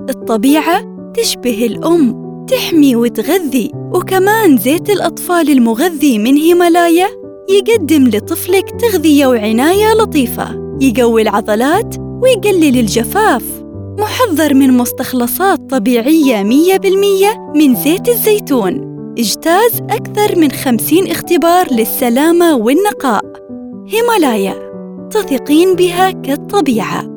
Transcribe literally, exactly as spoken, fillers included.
الطبيعة تشبه الأم، تحمي وتغذي. وكمان زيت الأطفال المغذي من هيمالايا يقدم لطفلك تغذية وعناية لطيفة، يقوي العضلات ويقلل الجفاف. محضر من مستخلصات طبيعية مية بالمية من زيت الزيتون، اجتاز أكثر من خمسين اختبار للسلامة والنقاء. هيمالايا، تثقين بها كالطبيعة.